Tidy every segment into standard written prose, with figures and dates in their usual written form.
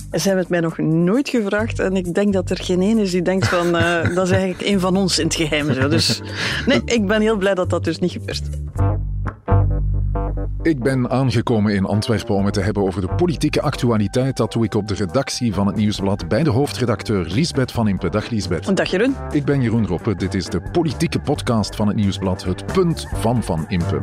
Ze hebben het mij nog nooit gevraagd en ik denk dat er geen één is die denkt van dat is eigenlijk een van ons in het geheim. Zo. Dus nee, ik ben heel blij dat dat dus niet gebeurt. Ik ben aangekomen in Antwerpen om het te hebben over de politieke actualiteit. Dat doe ik op de redactie van het Nieuwsblad bij de hoofdredacteur Liesbeth Van Impe. Dag Liesbeth. Dag Jeroen. Ik ben Jeroen Roppe. Dit is de politieke podcast van het Nieuwsblad, Het Punt van Van Impe.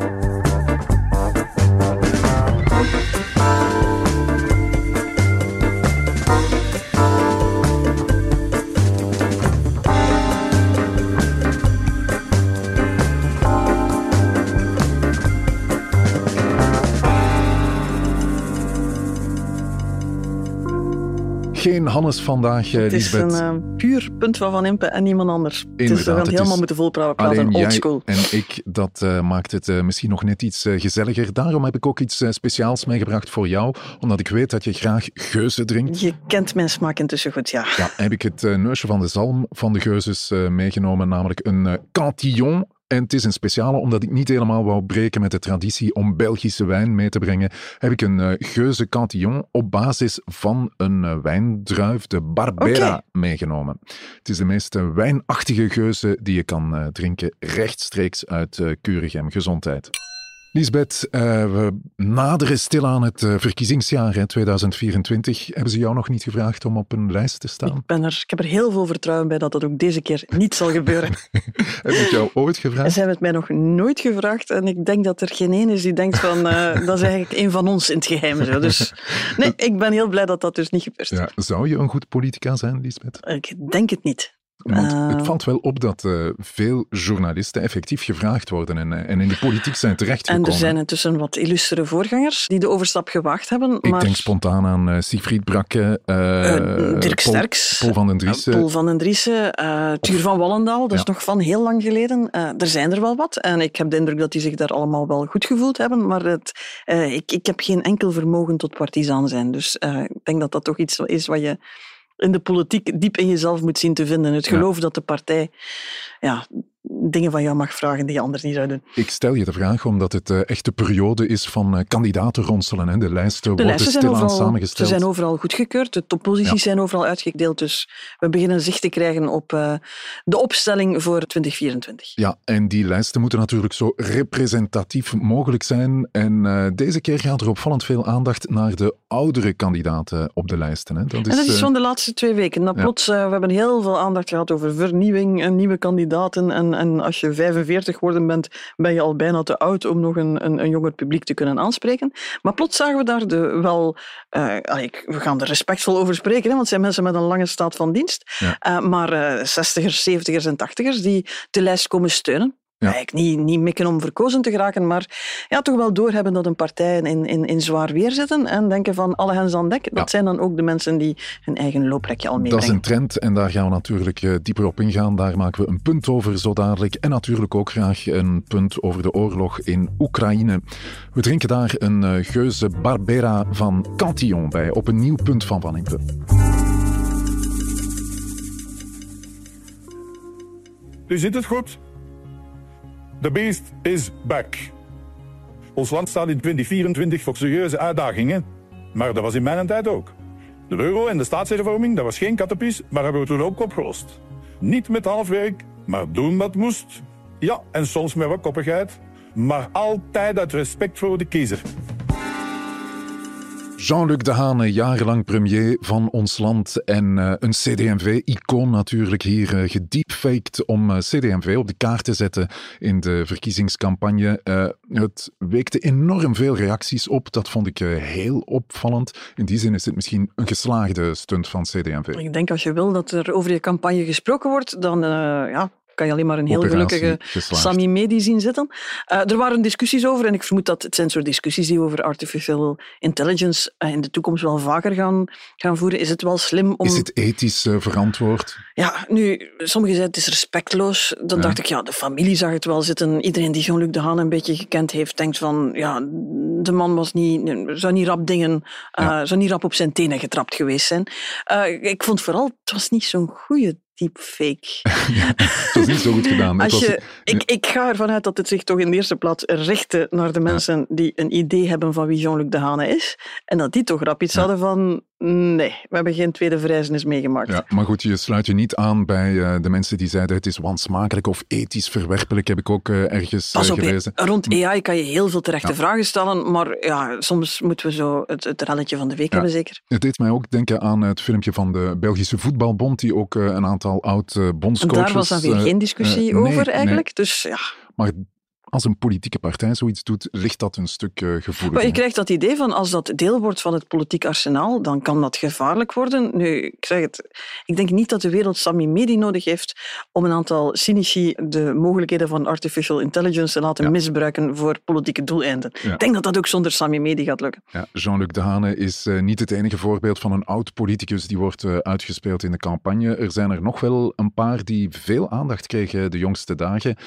Geen Hannes vandaag, Liesbeth. Het is een puur Punt van Van Impe en niemand anders. Inderdaad, dus we gaan helemaal moeten volpraten, oldschool. En ik, dat maakt het misschien nog net iets gezelliger. Daarom heb ik ook iets speciaals meegebracht voor jou, omdat ik weet dat je graag geuzen drinkt. Je kent mijn smaak intussen goed, ja. Ja, heb ik het neusje van de zalm van de geuzes meegenomen, namelijk een Cantillon. En het is een speciale, omdat ik niet helemaal wou breken met de traditie om Belgische wijn mee te brengen, heb ik een geuze Cantillon op basis van een wijndruif, de Barbera, meegenomen. Het is de meest wijnachtige geuze die je kan drinken, rechtstreeks uit Kuregem. Gezondheid. Liesbeth, we naderen stilaan het verkiezingsjaar 2024. Hebben ze jou nog niet gevraagd om op een lijst te staan? Ik heb er heel veel vertrouwen bij dat dat ook deze keer niet zal gebeuren. Heb ik jou ooit gevraagd? Ze hebben het mij nog nooit gevraagd en ik denk dat er geen één is die denkt van dat is eigenlijk een van ons in het geheim. Zo. Dus nee, ik ben heel blij dat dat dus niet gebeurt. Ja, zou je een goed politica zijn, Liesbeth? Ik denk het niet. Want het valt wel op dat veel journalisten effectief gevraagd worden en in de politiek zijn terechtgekomen. En er zijn intussen wat illustere voorgangers die de overstap gewaagd hebben. Ik denk spontaan aan Siegfried Brakke, Dirk Sterckx, Paul van den Driessen. Tuur van Wallendaal, dat is nog van heel lang geleden. Er zijn er wel wat en ik heb de indruk dat die zich daar allemaal wel goed gevoeld hebben, maar ik heb geen enkel vermogen tot partizaan zijn. Dus ik denk dat dat toch iets is wat je in de politiek diep in jezelf moet zien te vinden. Het geloof dat de partij dingen van jou mag vragen die je anders niet zou doen. Ik stel je de vraag omdat het echt de periode is van kandidaten ronselen. Hè. De lijsten worden stilaan samengesteld. Ze zijn overal goedgekeurd, de topposities zijn overal uitgedeeld, dus we beginnen zicht te krijgen op de opstelling voor 2024. Ja, en die lijsten moeten natuurlijk zo representatief mogelijk zijn. En deze keer gaat er opvallend veel aandacht naar de oudere kandidaten op de lijsten. Hè. Dat is van de laatste 2 weken. Plots, we hebben heel veel aandacht gehad over vernieuwing en nieuwe kandidaten. En als je 45 geworden bent, ben je al bijna te oud om nog een jonger publiek te kunnen aanspreken. Maar plots zagen we daar we gaan er respectvol over spreken, want het zijn mensen met een lange staat van dienst. Ja. Maar 60ers, 70ers en 80ers die de lijst komen steunen. Ja. Eigenlijk niet mikken om verkozen te geraken, maar toch wel doorhebben dat een partij in zwaar weer zitten en denken van alle hens aan dek. Dat zijn dan ook de mensen die hun eigen looprekje al meebrengen. Dat is een trend en daar gaan we natuurlijk dieper op ingaan. Daar maken we een punt over zo dadelijk. En natuurlijk ook graag een punt over de oorlog in Oekraïne. We drinken daar een geuze Barbera van Cantillon bij op een nieuw Punt van Van Impe. Nu zit het goed. The beast is back. Ons land staat in 2024 voor serieuze uitdagingen, maar dat was in mijn tijd ook. De euro en de staatshervorming, dat was geen kattenpies, maar hebben we toen ook opgelost. Niet met halfwerk, maar doen wat moest. Ja, en soms met wat koppigheid, maar altijd uit respect voor de kiezer. Jean-Luc Dehaene, jarenlang premier van ons land en een CD&V-icoon natuurlijk hier gedeepfaked om CD&V op de kaart te zetten in de verkiezingscampagne. Het weekte enorm veel reacties op, dat vond ik heel opvallend. In die zin is het misschien een geslaagde stunt van CD&V. Ik denk als je wil dat er over je campagne gesproken wordt, dan kan je alleen maar een heel gelukkige Sami Medi zien zitten. Er waren discussies over en ik vermoed dat het zijn soort discussies die over artificial intelligence in de toekomst wel vaker gaan voeren. Is het wel slim om... Is het ethisch verantwoord? Ja, nu, sommigen zeiden het is respectloos. Dan dacht ik, de familie zag het wel zitten. Iedereen die Jean-Luc Dehaene een beetje gekend heeft, denkt van, de man zou niet rap op zijn tenen getrapt geweest zijn. Ik vond vooral, het was niet zo'n goede deepfake. Het was niet zo goed gedaan. Ik ga ervan uit dat het zich toch in de eerste plaats richtte naar de mensen die een idee hebben van wie Jean-Luc Dehaene is. En dat die toch rap iets hadden van... Nee, we hebben geen tweede verrijzenis meegemaakt. Ja, maar goed, je sluit je niet aan bij de mensen die zeiden het is wansmakelijk of ethisch verwerpelijk, heb ik ook ergens gelezen. Rond AI kan je heel veel terechte vragen stellen, maar ja, soms moeten we zo het relletje van de week hebben, zeker. Het deed mij ook denken aan het filmpje van de Belgische Voetbalbond, die ook een aantal oud-bondscoaches... En daar was dan weer geen discussie over eigenlijk, nee. dus ja... Maar als een politieke partij zoiets doet, ligt dat een stuk gevoeliger. Je krijgt dat idee van, als dat deel wordt van het politiek arsenaal, dan kan dat gevaarlijk worden. Nu, ik zeg het, ik denk niet dat de wereld Sami Medi nodig heeft om een aantal cynici de mogelijkheden van artificial intelligence te laten misbruiken voor politieke doeleinden. Ja. Ik denk dat dat ook zonder Sami Medi gaat lukken. Ja, Jean-Luc Dehaene is niet het enige voorbeeld van een oud-politicus die wordt uitgespeeld in de campagne. Er zijn er nog wel een paar die veel aandacht kregen de jongste dagen.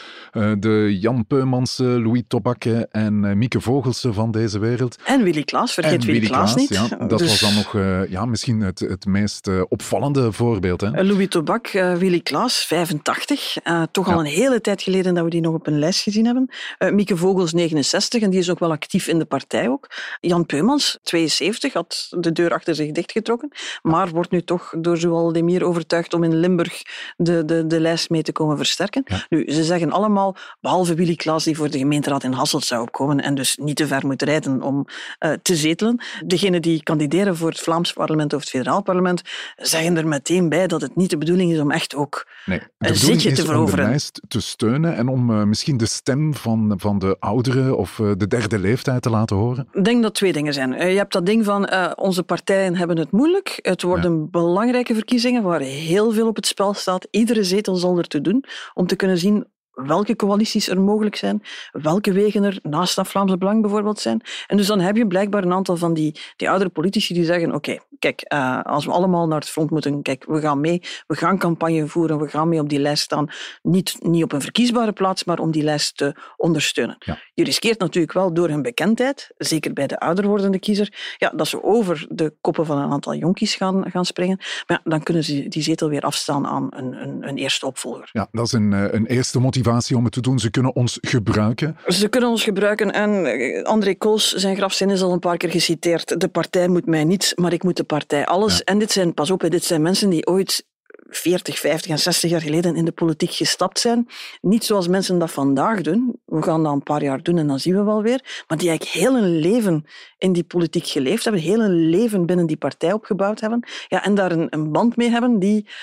De Jan Peumans, Louis Tobbakke en Mieke Vogelsen van deze wereld. En Willy Klaas, vergeet Willy Klaas niet. Ja, dat was dan nog misschien het meest opvallende voorbeeld. Hè? Louis Tobbakke, Willy Klaas, 85. Toch al een hele tijd geleden dat we die nog op een lijst gezien hebben. Mieke Vogels, 69, en die is ook wel actief in de partij ook. Jan Peumans, 72, had de deur achter zich dichtgetrokken, maar wordt nu toch door Joël Demir overtuigd om in Limburg de lijst mee te komen versterken. Ja. Nu, ze zeggen allemaal, behalve Willy Klaas, die voor de gemeenteraad in Hasselt zou opkomen en dus niet te ver moet rijden om te zetelen. Degenen die kandideren voor het Vlaams parlement of het federaal parlement zeggen er meteen bij dat het niet de bedoeling is om echt ook een zitje te veroveren. Om de lijst te steunen en om misschien de stem van de ouderen of de derde leeftijd te laten horen? Ik denk dat twee dingen zijn. Je hebt dat ding van onze partijen hebben het moeilijk. Het worden belangrijke verkiezingen waar heel veel op het spel staat. Iedere zetel zal er te doen om te kunnen zien welke coalities er mogelijk zijn, welke wegen er naast dat Vlaams Belang bijvoorbeeld zijn. En dus dan heb je blijkbaar een aantal van die oudere politici die zeggen, oké, kijk, als we allemaal naar het front moeten, kijk, we gaan mee, we gaan campagne voeren, we gaan mee op die lijst staan. Niet op een verkiesbare plaats, maar om die lijst te ondersteunen. Ja. Je riskeert natuurlijk wel door hun bekendheid, zeker bij de ouder wordende kiezer, dat ze over de koppen van een aantal jonkies gaan springen. Maar dan kunnen ze die zetel weer afstaan aan een eerste opvolger. Ja, dat is een eerste motivatie om het te doen. Ze kunnen ons gebruiken. Ze kunnen ons gebruiken en André Koos, zijn grafzin is al een paar keer geciteerd. De partij moet mij niets, maar ik moet de partij alles. Ja. En dit zijn mensen die ooit 40, 50 en 60 jaar geleden in de politiek gestapt zijn. Niet zoals mensen dat vandaag doen. We gaan dat een paar jaar doen en dan zien we wel weer. Maar die eigenlijk heel een leven in die politiek geleefd hebben, heel een leven binnen die partij opgebouwd hebben. Ja, en daar een band mee hebben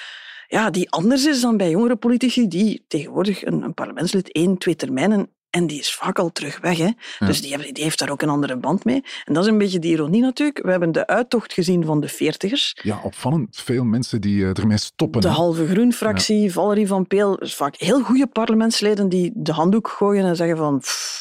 die anders is dan bij jongere politici die tegenwoordig een parlementslid 1, 2 termijnen en die is vaak al terug weg. Hè? Ja. Dus die heeft daar ook een andere band mee. En dat is een beetje de ironie natuurlijk. We hebben de uittocht gezien van de 40ers. Ja, opvallend veel mensen die ermee stoppen. De Halve Groen-fractie, Valerie van Peel, dus vaak heel goede parlementsleden die de handdoek gooien en zeggen van...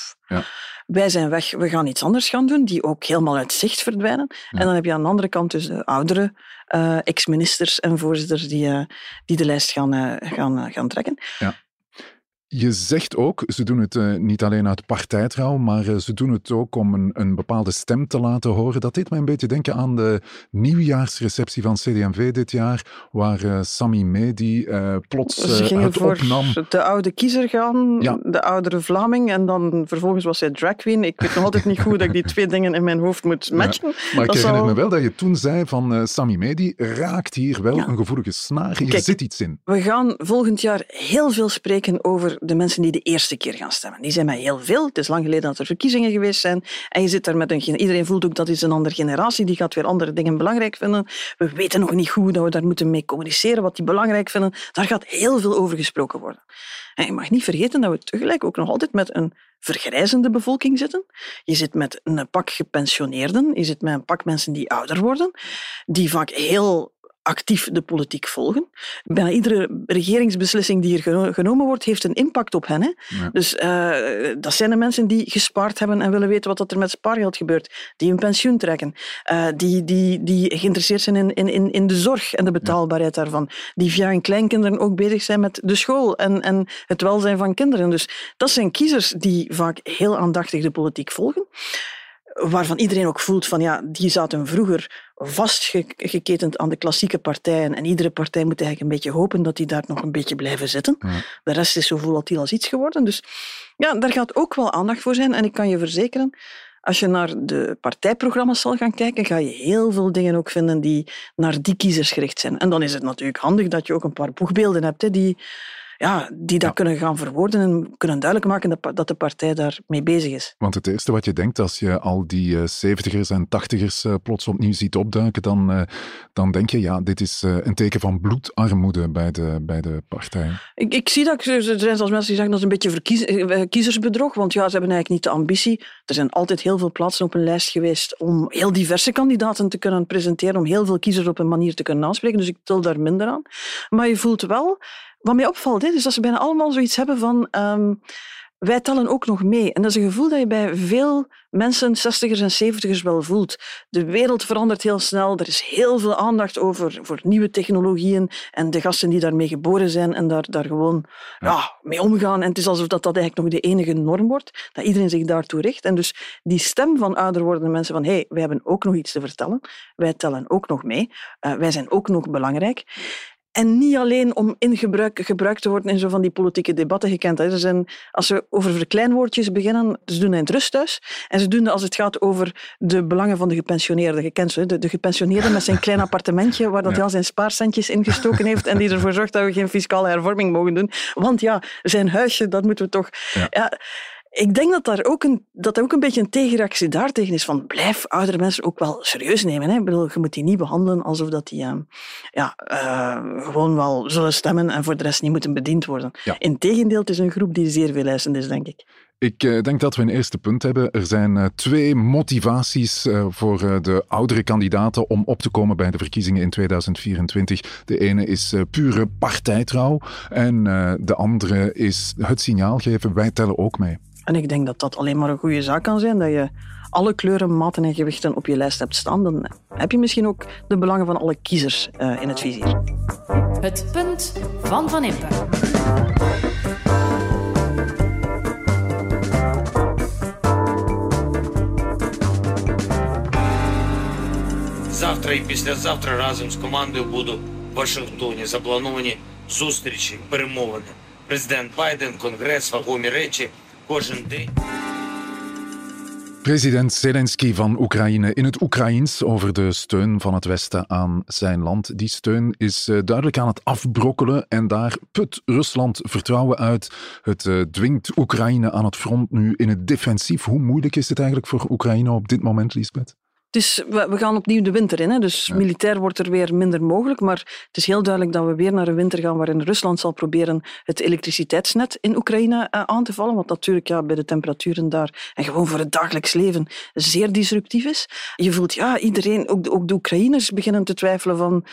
Wij zijn weg, we gaan iets anders gaan doen, die ook helemaal uit zicht verdwijnen. Ja. En dan heb je aan de andere kant dus de oudere ex-ministers en voorzitters die de lijst gaan trekken. Ja. Je zegt ook, ze doen het niet alleen uit partijtrouw, maar ze doen het ook om een bepaalde stem te laten horen. Dat deed mij een beetje denken aan de nieuwjaarsreceptie van CD&V dit jaar, waar Sami Medi plots het opnam. De oude kiezer gaan, de oudere Vlaming, en dan vervolgens was hij drag queen. Ik weet nog altijd niet goed dat ik die twee dingen in mijn hoofd moet matchen. Ja. Maar ik herinner me wel dat je toen zei van Sami Medi raakt hier wel een gevoelige snaar. Hier zit iets in. We gaan volgend jaar heel veel spreken over de mensen die de eerste keer gaan stemmen. Die zijn met heel veel. Het is lang geleden dat er verkiezingen geweest zijn. En je zit daar met iedereen voelt ook dat is een andere generatie. Die gaat weer andere dingen belangrijk vinden. We weten nog niet goed dat we daar moeten mee communiceren, wat die belangrijk vinden. Daar gaat heel veel over gesproken worden. En je mag niet vergeten dat we tegelijk ook nog altijd met een vergrijzende bevolking zitten. Je zit met een pak gepensioneerden. Je zit met een pak mensen die ouder worden. Die vaak heel actief de politiek volgen. Bijna iedere regeringsbeslissing die er genomen wordt, heeft een impact op hen. Hè? Ja. Dus dat zijn de mensen die gespaard hebben en willen weten wat er met spaargeld gebeurt, die hun pensioen trekken, die geïnteresseerd zijn in de zorg en de betaalbaarheid daarvan, die via hun kleinkinderen ook bezig zijn met de school en het welzijn van kinderen. Dus dat zijn kiezers die vaak heel aandachtig de politiek volgen, waarvan iedereen ook voelt van die zaten vroeger vastgeketend aan de klassieke partijen en iedere partij moet eigenlijk een beetje hopen dat die daar nog een beetje blijven zitten. Ja. De rest is zo volatiel als iets geworden. Dus daar gaat ook wel aandacht voor zijn en ik kan je verzekeren, als je naar de partijprogramma's zal gaan kijken, ga je heel veel dingen ook vinden die naar die kiezers gericht zijn. En dan is het natuurlijk handig dat je ook een paar boegbeelden hebt die dat kunnen gaan verwoorden en kunnen duidelijk maken dat de partij daarmee bezig is. Want het eerste wat je denkt als je al die 70ers en 80ers plots opnieuw ziet opduiken, dan denk je, dit is een teken van bloedarmoede bij de partijen. Ik zie dat, er zijn zelfs mensen die zeggen dat is een beetje kiezersbedrog, want ze hebben eigenlijk niet de ambitie. Er zijn altijd heel veel plaatsen op een lijst geweest om heel diverse kandidaten te kunnen presenteren, om heel veel kiezers op een manier te kunnen aanspreken, dus ik tel daar minder aan. Maar je voelt wel... Wat mij opvalt, is dat ze bijna allemaal zoiets hebben van... wij tellen ook nog mee. En dat is een gevoel dat je bij veel mensen, 60ers en 70ers, wel voelt. De wereld verandert heel snel. Er is heel veel aandacht voor nieuwe technologieën en de gasten die daarmee geboren zijn en daar gewoon mee omgaan. En het is alsof dat eigenlijk nog de enige norm wordt, dat iedereen zich daartoe richt. En dus die stem van ouder wordende mensen van wij hebben ook nog iets te vertellen. Wij tellen ook nog mee. Wij zijn ook nog belangrijk. En niet alleen om gebruikt te worden in zo van die politieke debatten gekend. Als we over verkleinwoordjes beginnen, ze doen dat in het rusthuis. En ze doen dat als het gaat over de belangen van de gepensioneerde. Je kent ze, de gepensioneerde met zijn klein appartementje waar dat hij al zijn spaarcentjes ingestoken heeft en die ervoor zorgt dat we geen fiscale hervorming mogen doen. Want zijn huisje, dat moeten we toch... Ja, ik denk dat daar ook een beetje een tegenreactie daartegen is van blijf oudere mensen ook wel serieus nemen. Hè? Ik bedoel, je moet die niet behandelen alsof dat die gewoon wel zullen stemmen en voor de rest niet moeten bediend worden. Ja. Integendeel, het is een groep die zeer veel eisend is, denk ik. Ik denk dat we een eerste punt hebben. Er zijn 2 motivaties voor de oudere kandidaten om op te komen bij de verkiezingen in 2024. De ene is pure partijtrouw en de andere is het signaal geven, wij tellen ook mee. En ik denk dat dat alleen maar een goede zaak kan zijn, dat je alle kleuren, maten en gewichten op je lijst hebt staan. Dan heb je misschien ook de belangen van alle kiezers in het vizier. Het punt van Van Impe. Завтра і післязавтра разом з командою буду в Вашингтоні. Заплановані зустрічі, перемовини. Президент Байден, Конгрес, вагомі речі, кожен день. President Zelensky van Oekraïne in het Oekraïens over de steun van het Westen aan zijn land. Die steun is duidelijk aan het afbrokkelen en daar put Rusland vertrouwen uit. Het dwingt Oekraïne aan het front nu in het defensief. Hoe moeilijk is het eigenlijk voor Oekraïne op dit moment, Liesbeth? We gaan opnieuw de winter in, dus militair wordt er weer minder mogelijk, maar het is heel duidelijk dat we weer naar een winter gaan waarin Rusland zal proberen het elektriciteitsnet in Oekraïne aan te vallen, wat natuurlijk bij de temperaturen daar en gewoon voor het dagelijks leven zeer disruptief is. Je voelt iedereen, ook de Oekraïners beginnen te twijfelen van...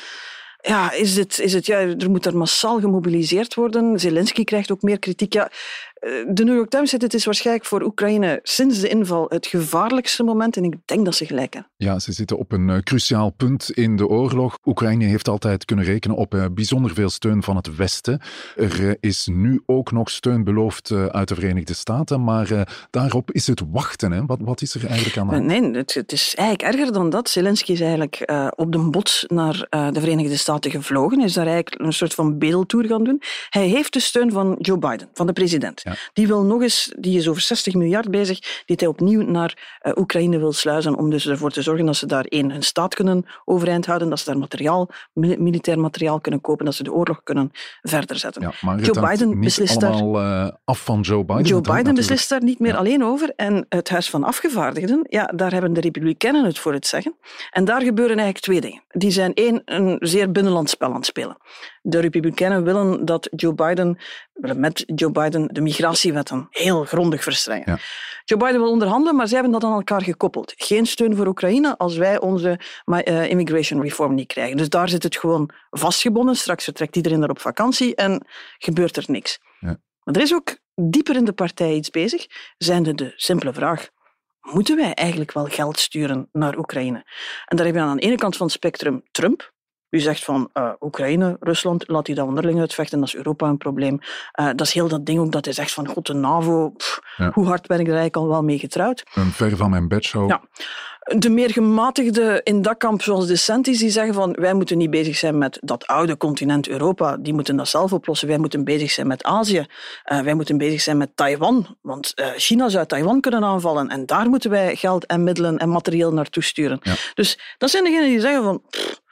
er moet er massaal gemobiliseerd worden. Zelensky krijgt ook meer kritiek. De New York Times zegt het is waarschijnlijk voor Oekraïne sinds de inval het gevaarlijkste moment en ik denk dat ze gelijk hebben. Ja, ze zitten op een cruciaal punt in de oorlog. Oekraïne heeft altijd kunnen rekenen op bijzonder veel steun van het Westen. Er is nu ook nog steun beloofd uit de Verenigde Staten, maar daarop is het wachten. Hè? Wat is er eigenlijk aan de hand? Nee, het is eigenlijk erger dan dat. Zelensky is eigenlijk op de bots naar de Verenigde Staten gevlogen. Hij is daar eigenlijk een soort van bedeltour gaan doen. Hij heeft de steun van Joe Biden, van de president. Ja. Die is over 60 miljard bezig, die hij opnieuw naar Oekraïne wil sluizen om dus ervoor te zorgen dat ze daar hun staat kunnen overeind houden, dat ze daar militair materiaal kunnen kopen, dat ze de oorlog kunnen verder zetten. Ja, maar Joe Biden beslist allemaal af van Joe Biden. Joe Biden beslist daar niet meer alleen over en het Huis van Afgevaardigden, daar hebben de Republikeinen het voor het zeggen. En daar gebeuren eigenlijk 2 dingen. Die zijn een zeer binnenlands spel aan het spelen. De Republikeinen willen met Joe Biden de migratiewetten heel grondig verstrengen. Ja. Joe Biden wil onderhandelen, maar zij hebben dat aan elkaar gekoppeld. Geen steun voor Oekraïne als wij onze immigration reform niet krijgen. Dus daar zit het gewoon vastgebonden. Straks vertrekt iedereen daar op vakantie en gebeurt er niks. Ja. Maar er is ook dieper in de partij iets bezig, zijnde de simpele vraag: moeten wij eigenlijk wel geld sturen naar Oekraïne? En daar heb je aan de ene kant van het spectrum Trump, U zegt van Oekraïne, Rusland, laat die dat onderling uitvechten, dat is Europa een probleem. Dat is heel dat ding ook dat hij zegt van god, de NAVO, hoe hard ben ik er eigenlijk al wel mee getrouwd. Een ver van mijn bedshow. Ja. De meer gematigden in dat kamp, zoals de Sentis, die zeggen van wij moeten niet bezig zijn met dat oude continent Europa, die moeten dat zelf oplossen. Wij moeten bezig zijn met Azië. Wij moeten bezig zijn met Taiwan, want China zou Taiwan kunnen aanvallen en daar moeten wij geld en middelen en materieel naartoe sturen. Ja. Dus dat zijn degenen die zeggen van...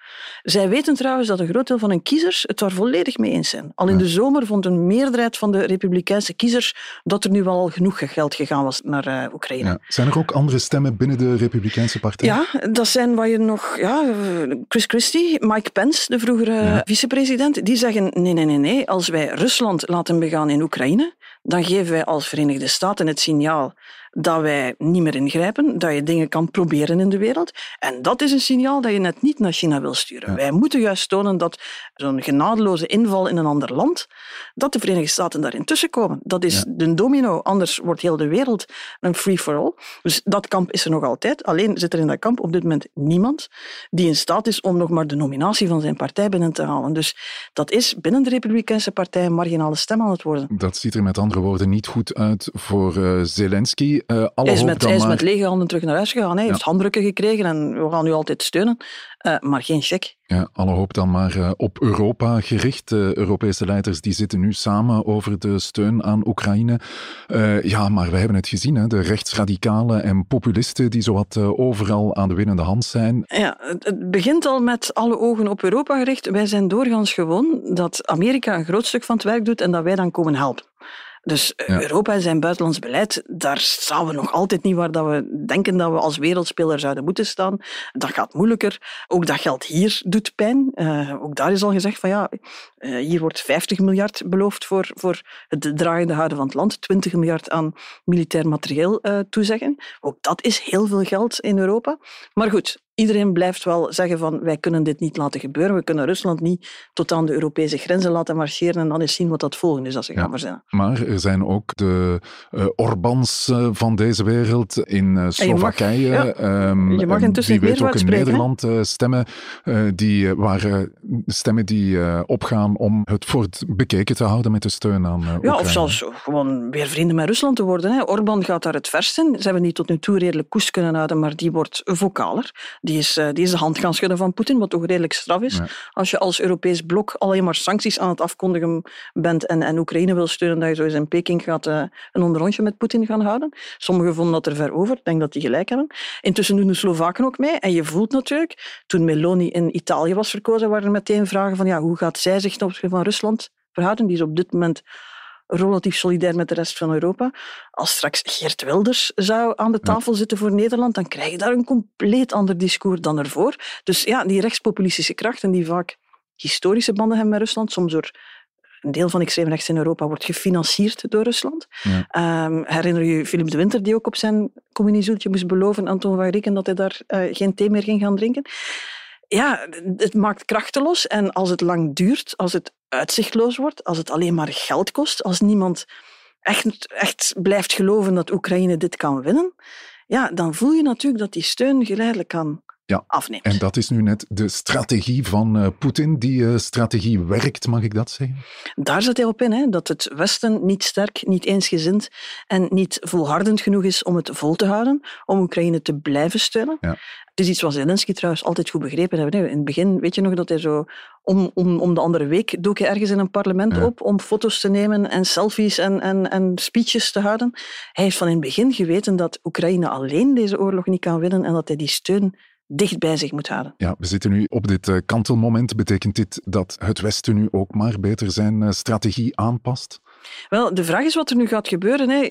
Zij weten trouwens dat een groot deel van hun kiezers het daar volledig mee eens zijn. Al in de zomer vond een meerderheid van de republikeinse kiezers dat er nu wel genoeg geld gegaan was naar Oekraïne. Ja. Zijn er ook andere stemmen binnen de republikeinse partij? Ja, dat zijn waar je nog... Chris Christie, Mike Pence, de vroegere vicepresident, die zeggen nee. Als wij Rusland laten begaan in Oekraïne, dan geven wij als Verenigde Staten het signaal dat wij niet meer ingrijpen, dat je dingen kan proberen in de wereld. En dat is een signaal dat je net niet naar China wil sturen. Ja. Wij moeten juist tonen dat zo'n genadeloze inval in een ander land, dat de Verenigde Staten daarin tussenkomen. Dat is de domino, anders wordt heel de wereld een free-for-all. Dus dat kamp is er nog altijd. Alleen zit er in dat kamp op dit moment niemand die in staat is om nog maar de nominatie van zijn partij binnen te halen. Dus dat is binnen de Republikeinse partij een marginale stem aan het worden. Dat ziet er met andere woorden niet goed uit voor Zelensky. Hij is met lege handen terug naar huis gegaan. Hij heeft handdrukken gekregen en we gaan u altijd steunen, maar geen cheque. Ja, alle hoop dan maar op Europa gericht. De Europese leiders die zitten nu samen over de steun aan Oekraïne. Maar we hebben het gezien, hè, de rechtsradicalen en populisten die zowat overal aan de winnende hand zijn. Ja, het begint al met alle ogen op Europa gericht. Wij zijn doorgaans gewoon dat Amerika een groot stuk van het werk doet en dat wij dan komen helpen. Dus Europa en zijn buitenlands beleid, daar staan we nog altijd niet waar dat we denken dat we als wereldspeler zouden moeten staan. Dat gaat moeilijker. Ook dat geld hier doet pijn. Ook daar is al gezegd van hier wordt 50 miljard beloofd voor het draaiende houden van het land. 20 miljard aan militair materieel toezeggen. Ook dat is heel veel geld in Europa. Maar goed, iedereen blijft wel zeggen van wij kunnen dit niet laten gebeuren. We kunnen Rusland niet tot aan de Europese grenzen laten marcheren en dan eens zien wat dat volgende is als ze gaan verzinnen. Maar er zijn ook de Orbáns van deze wereld in Slowakije. Je mag intussen wie weet ook in spreken, Nederland stemmen die opgaan om het fort bekeken te houden met de steun aan Oekraïne. Ja, of zelfs gewoon weer vrienden met Rusland te worden. Hè. Orbán gaat daar het verst in. Ze hebben die tot nu toe redelijk koest kunnen houden, maar die wordt vocaler. Die is de hand gaan schudden van Poetin, wat toch redelijk straf is. Ja. Als je als Europees blok alleen maar sancties aan het afkondigen bent en Oekraïne wil steunen, dat je zo eens in Peking gaat een onderrondje met Poetin gaan houden. Sommigen vonden dat er ver over. Ik denk dat die gelijk hebben. Intussen doen de Slovaken ook mee. En je voelt natuurlijk, toen Meloni in Italië was verkozen, waren er meteen vragen van hoe gaat zij zich ten opzichte van Rusland verhouden? Die is op dit moment relatief solidair met de rest van Europa. Als straks Geert Wilders zou aan de tafel zitten voor Nederland, dan krijg je daar een compleet ander discours dan ervoor. Dus die rechtspopulistische krachten die vaak historische banden hebben met Rusland, soms door een deel van extreem rechts in Europa wordt gefinancierd door Rusland. Ja. Herinner je Philippe de Winter, die ook op zijn communiezoeltje moest beloven aan Anton van Rieken dat hij daar geen thee meer ging gaan drinken? Ja, het maakt krachteloos en als het lang duurt, als het uitzichtloos wordt, als het alleen maar geld kost, als niemand echt blijft geloven dat Oekraïne dit kan winnen, dan voel je natuurlijk dat die steun geleidelijk afneemt. En dat is nu net de strategie van Poetin. Die strategie werkt, mag ik dat zeggen? Daar zit hij op in, hè? Dat het Westen niet sterk, niet eensgezind en niet volhardend genoeg is om het vol te houden, om Oekraïne te blijven steunen. Ja. Het is iets wat Zelensky trouwens altijd goed begrepen heeft. In het begin, weet je nog, dat hij zo om de andere week dook hij ergens in een parlement op om foto's te nemen en selfies en speeches te houden. Hij heeft van in het begin geweten dat Oekraïne alleen deze oorlog niet kan winnen en dat hij die steun dicht bij zich moet houden. Ja, we zitten nu op dit kantelmoment. Betekent dit dat het Westen nu ook maar beter zijn strategie aanpast? Wel, de vraag is wat er nu gaat gebeuren. Hè.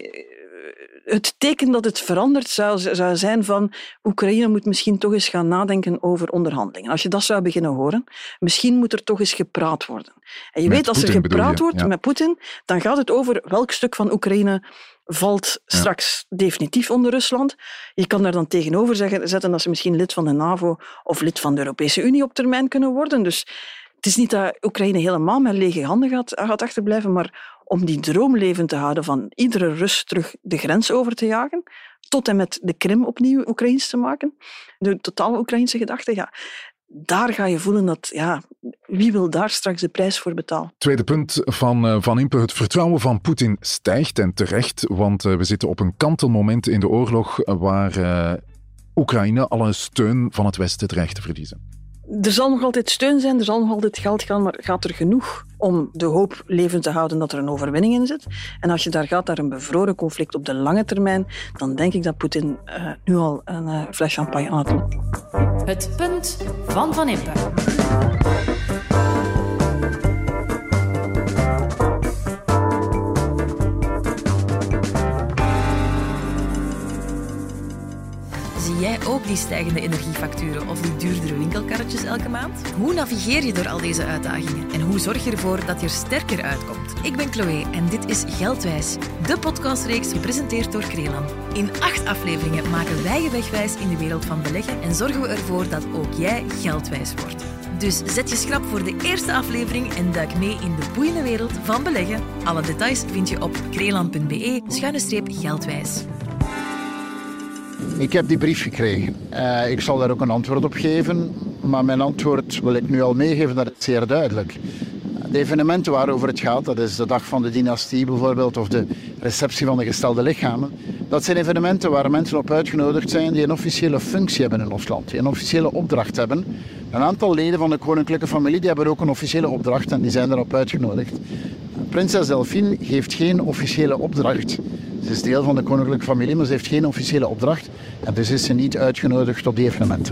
Het teken dat het verandert zou zijn van Oekraïne moet misschien toch eens gaan nadenken over onderhandelingen. Als je dat zou beginnen horen, misschien moet er toch eens gepraat worden. En je weet, als er gepraat wordt met Poetin, dan gaat het over welk stuk van Oekraïne valt straks definitief onder Rusland. Je kan daar dan tegenover zetten dat ze misschien lid van de NAVO of lid van de Europese Unie op termijn kunnen worden. Dus het is niet dat Oekraïne helemaal met lege handen gaat achterblijven, maar om die droom levend te houden van iedere Rus terug de grens over te jagen, tot en met de Krim opnieuw Oekraïens te maken, de totale Oekraïnse gedachte, daar ga je voelen dat, wie wil daar straks de prijs voor betalen? Tweede punt van Van Impe. Het vertrouwen van Poetin stijgt en terecht, want we zitten op een kantelmoment in de oorlog waar Oekraïne alle steun van het Westen dreigt te verliezen. Er zal nog altijd steun zijn, er zal nog altijd geld gaan, maar gaat er genoeg om de hoop levend te houden dat er een overwinning in zit? En als je daar gaat naar een bevroren conflict op de lange termijn, dan denk ik dat Poetin nu al een fles champagne aan het doen. Het punt van Van Impe. Zie jij ook die stijgende energiefacturen of die duurdere winkelkarretjes elke maand? Hoe navigeer je door al deze uitdagingen? En hoe zorg je ervoor dat je er sterker uitkomt? Ik ben Chloé en dit is Geldwijs, de podcastreeks gepresenteerd door Krelan. In 8 afleveringen maken wij je wegwijs in de wereld van beleggen en zorgen we ervoor dat ook jij geldwijs wordt. Dus zet je schrap voor de eerste aflevering en duik mee in de boeiende wereld van beleggen. Alle details vind je op krelan.be/geldwijs. Ik heb die brief gekregen. Ik zal daar ook een antwoord op geven, maar mijn antwoord wil ik nu al meegeven, dat is zeer duidelijk. De evenementen waarover het gaat, dat is de dag van de dynastie bijvoorbeeld, of de receptie van de gestelde lichamen, dat zijn evenementen waar mensen op uitgenodigd zijn die een officiële functie hebben in ons land, die een officiële opdracht hebben. Een aantal leden van de koninklijke familie die hebben ook een officiële opdracht en die zijn daarop uitgenodigd. Prinses Delphine heeft geen officiële opdracht. Ze is deel van de koninklijke familie, maar ze heeft geen officiële opdracht. En dus is ze niet uitgenodigd op die evenementen.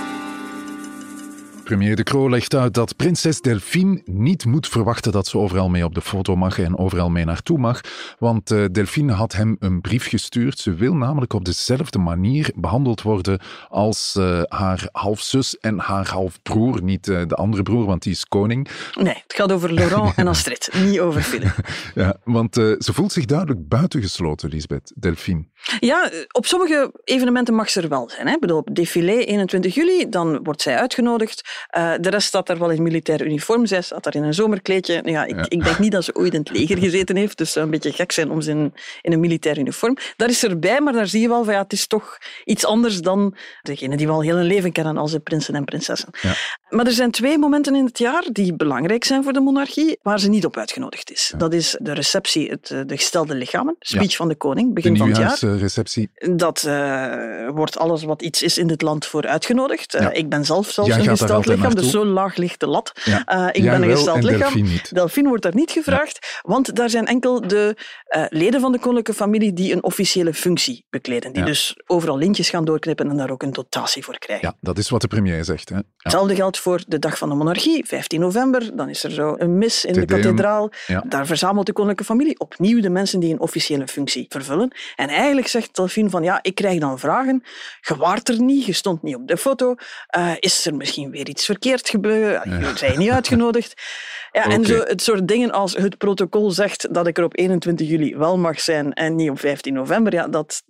Premier De Croo legt uit dat prinses Delphine niet moet verwachten dat ze overal mee op de foto mag en overal mee naartoe mag. Want Delphine had hem een brief gestuurd. Ze wil namelijk op dezelfde manier behandeld worden als haar halfzus en haar halfbroer. Niet de andere broer, want die is koning. Nee, het gaat over Laurent en Astrid, niet over Philip. Ja, want ze voelt zich duidelijk buitengesloten, Lisbeth, Delphine. Ja, op sommige evenementen mag ze er wel zijn. Hè. Ik bedoel, op défilé 21 juli, dan wordt zij uitgenodigd. De rest staat daar wel in militair uniform. Zij staat daar in een zomerkleedje. Ja, ik denk niet dat ze ooit in het leger gezeten heeft, dus het zou een beetje gek zijn om ze in een militair uniform. Daar is ze erbij, maar daar zie je wel van het is toch iets anders dan degene die we al heel hun leven kennen als de prinsen en prinsessen. Ja. Maar er zijn 2 momenten in het jaar die belangrijk zijn voor de monarchie, waar ze niet op uitgenodigd is. Ja. Dat is de receptie, de gestelde lichamen, speech van de koning, begin van het jaar. Receptie. Dat wordt alles wat iets is in dit land voor uitgenodigd. Ik ben zelfs een gesteld lichaam, dus zo laag ligt de lat. Ja. Ik ben een gesteld lichaam. Delphine wordt daar niet gevraagd, want daar zijn enkel de leden van de koninklijke familie die een officiële functie bekleden. Die dus overal lintjes gaan doorknippen en daar ook een dotatie voor krijgen. Ja, dat is wat de premier zegt. Hè? Ja. Hetzelfde geldt voor de dag van de monarchie, 15 november. Dan is er zo een mis in de kathedraal. Ja. Daar verzamelt de koninklijke familie opnieuw de mensen die een officiële functie vervullen. En eigenlijk zegt Delphine van, ik krijg dan vragen. Je waart er niet, je stond niet op de foto. Is er misschien weer iets verkeerd gebeurd? Je bent niet uitgenodigd. Ja, okay. En zo het soort dingen als het protocol zegt dat ik er op 21 juli wel mag zijn en niet op 15 november. Dat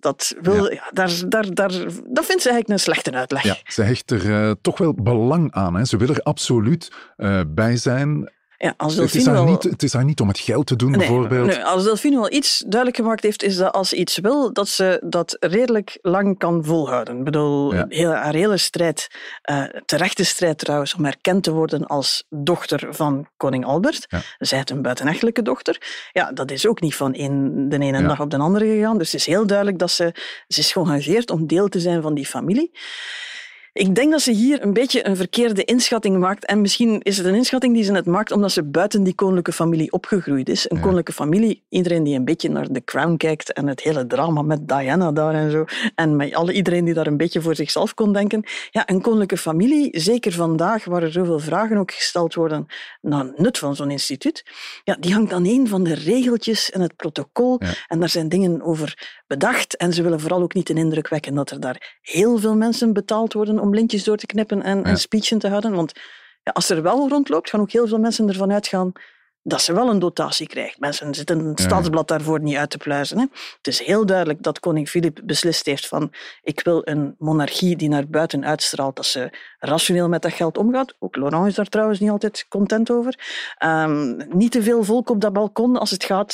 vindt ze eigenlijk een slechte uitleg. Ja, ze hecht er toch wel belang aan. Hè. Ze wil er absoluut bij zijn. Ja, als het is haar niet om het geld te doen, bijvoorbeeld. Nee, als Delphine wel iets duidelijk gemaakt heeft, is dat als ze iets wil, dat ze dat redelijk lang kan volhouden. Ik bedoel, haar hele strijd, terechte strijd trouwens, om erkend te worden als dochter van koning Albert. Ja. Zij heeft een buitenechtelijke dochter. Ja, dat is ook niet van de ene dag op de andere gegaan. Dus het is heel duidelijk dat ze is geëngageerd om deel te zijn van die familie. Ik denk dat ze hier een beetje een verkeerde inschatting maakt. En misschien is het een inschatting die ze net maakt omdat ze buiten die koninklijke familie opgegroeid is. Een koninklijke familie, iedereen die een beetje naar The Crown kijkt en het hele drama met Diana daar en zo, en met iedereen die daar een beetje voor zichzelf kon denken. Ja, een koninklijke familie, zeker vandaag, waar er zoveel vragen ook gesteld worden naar het nut van zo'n instituut, die hangt aan een van de regeltjes en het protocol. Ja. En daar zijn dingen over bedacht. En ze willen vooral ook niet de indruk wekken dat er daar heel veel mensen betaald worden om lintjes door te knippen en speechen te houden. Want als er wel rondloopt, gaan ook heel veel mensen ervan uitgaan dat ze wel een dotatie krijgt. Mensen zitten een staatsblad daarvoor niet uit te pluizen. Hè. Het is heel duidelijk dat koning Filip beslist heeft van ik wil een monarchie die naar buiten uitstraalt dat ze rationeel met dat geld omgaat. Ook Laurent is daar trouwens niet altijd content over. Niet te veel volk op dat balkon als het gaat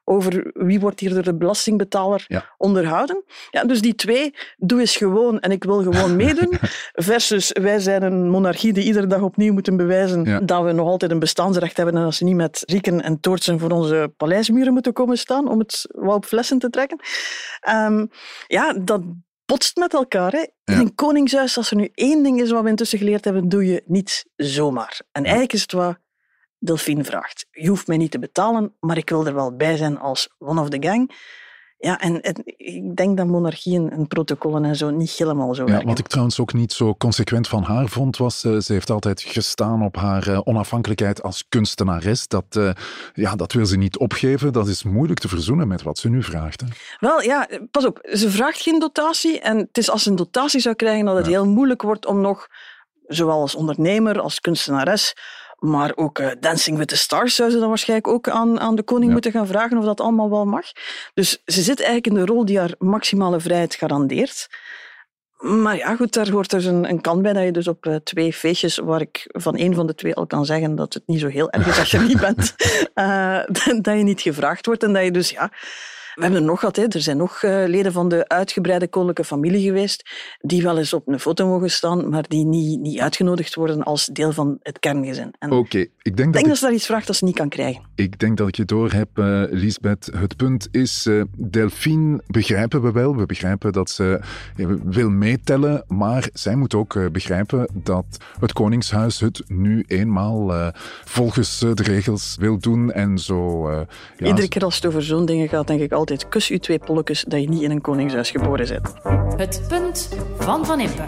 over wie wordt hier door de belastingbetaler onderhouden. Ja, dus die twee, doe eens gewoon en ik wil gewoon meedoen, versus wij zijn een monarchie die iedere dag opnieuw moeten bewijzen dat we nog altijd een bestaansrecht hebben en dat ze niet met rieken en toortsen voor onze paleismuren moeten komen staan, om het wat op flessen te trekken. Dat botst met elkaar. Hè. In een koningshuis, als er nu één ding is wat we intussen geleerd hebben, doe je niet zomaar. En eigenlijk is het wat Delphine vraagt. Je hoeft mij niet te betalen, maar ik wil er wel bij zijn als one of the gang. Ja, en ik denk dat monarchieën en protocollen en zo niet helemaal zo werken. Wat ik trouwens ook niet zo consequent van haar vond, was ze heeft altijd gestaan op haar onafhankelijkheid als kunstenares. Dat wil ze niet opgeven. Dat is moeilijk te verzoenen met wat ze nu vraagt. Hè. Wel, ja, pas op. Ze vraagt geen dotatie. En het is als ze een dotatie zou krijgen dat het heel moeilijk wordt om nog, zowel als ondernemer, als kunstenares, maar ook Dancing with the Stars zou ze dan waarschijnlijk ook aan de koning moeten gaan vragen of dat allemaal wel mag. Dus ze zit eigenlijk in de rol die haar maximale vrijheid garandeert. Maar ja, goed, daar hoort dus een kant bij dat je dus op 2 feestjes, waar ik van 1 van de 2 al kan zeggen dat het niet zo heel erg is als je er niet bent, dat je niet gevraagd wordt en dat je dus, we hebben er nog gehad, er zijn nog leden van de uitgebreide koninklijke familie geweest die wel eens op een foto mogen staan, maar die niet uitgenodigd worden als deel van het kerngezin. Oké, ik denk dat ze daar iets vraagt dat ze niet kan krijgen. Ik denk dat ik je door heb, Liesbeth. Het punt is, Delphine begrijpen we wel. We begrijpen dat ze wil meetellen, maar zij moet ook begrijpen dat het Koningshuis het nu eenmaal volgens de regels wil doen en zo. Iedere keer als het over zo'n dingen gaat, denk ik altijd, kus je 2 polletjes dat je niet in een koningshuis geboren bent. Het punt van Van Impe.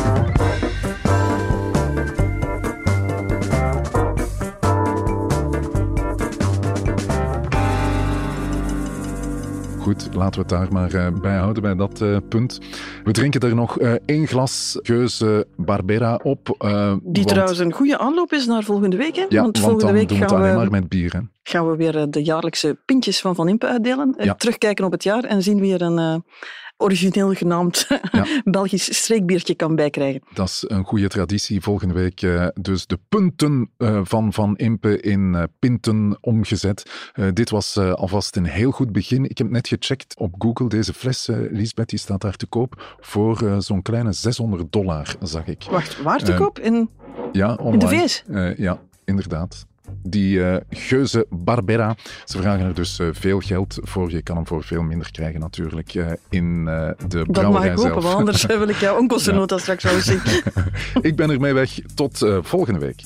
Goed, laten we het daar maar bij houden, bij dat punt. We drinken er nog 1 glas Geuze Barbera op. Die trouwens een goede aanloop is naar volgende week. Hè? Ja, want volgende week doen we het alleen maar met bier. Hè? Gaan we weer de jaarlijkse pintjes van Van Impe uitdelen. Terugkijken op het jaar en zien wie er een origineel genaamd Belgisch streekbiertje kan bijkrijgen. Dat is een goede traditie. Volgende week dus de punten van Van Impe in pinten omgezet. Dit was alvast een heel goed begin. Ik heb net gecheckt op Google. Deze fles, Liesbeth, die staat daar te koop voor zo'n kleine $600, zag ik. Wacht, waar te koop? In de VS? Ja, inderdaad. Die Geuze Barbera. Ze vragen er dus veel geld voor. Je kan hem voor veel minder krijgen natuurlijk in de brouwerij zelf. Dat mag ik hopen, want anders wil ik jouw onkostennota straks wel eens zien. Ik ben ermee weg. Tot volgende week.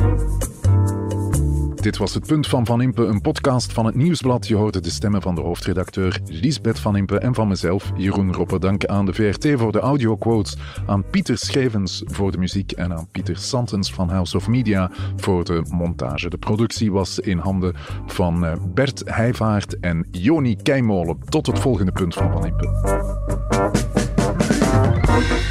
Dit was Het Punt van Impe, een podcast van het Nieuwsblad. Je hoorde de stemmen van de hoofdredacteur Liesbeth Van Impe en van mezelf, Jeroen Roppe. Dank aan de VRT voor de audioquotes, aan Pieter Schevens voor de muziek en aan Pieter Santens van House of Media voor de montage. De productie was in handen van Bert Heijvaart en Joni Keimolen. Tot het volgende Punt van Impe.